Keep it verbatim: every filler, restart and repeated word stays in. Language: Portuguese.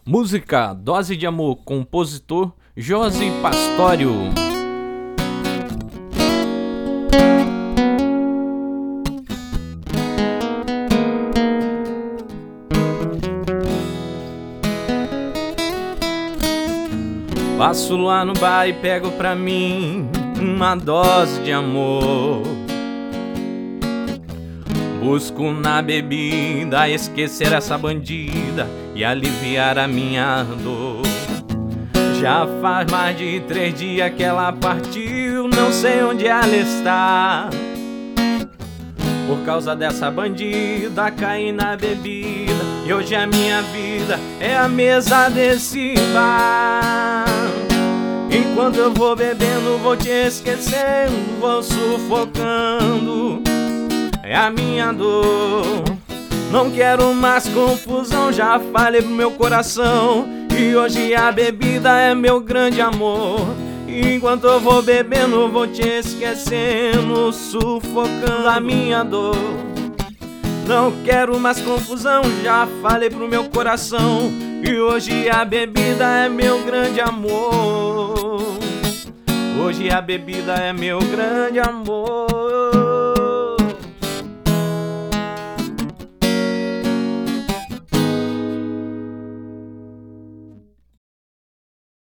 Música Dose de Amor, compositor Josi Pastório. Passo lá no bar e pego pra mim uma dose de amor. Busco na bebida esquecer essa bandida e aliviar a minha dor. Já faz mais de três dias que ela partiu, não sei onde ela está. Por causa dessa bandida caí na bebida e hoje a minha vida é a mesa desse bar. Enquanto eu vou bebendo, vou te esquecendo, vou sufocando, é a minha dor. Não quero mais confusão, já falei pro meu coração, e hoje a bebida é meu grande amor. Enquanto eu vou bebendo, vou te esquecendo, sufocando a minha dor. Não quero mais confusão, já falei pro meu coração, e hoje a bebida é meu grande amor. Hoje a bebida é meu grande amor.